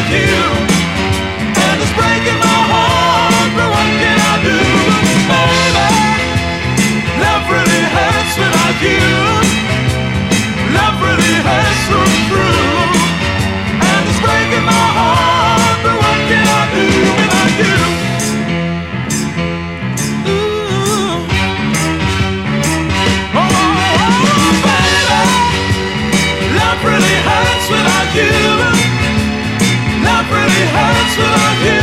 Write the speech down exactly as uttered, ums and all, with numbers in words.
you. And it's breaking my heart, but what can I do? Baby, love really hurts without you. Love really hurts through and through. And it's breaking my heart, but what can I do without you? Love really hurts without you.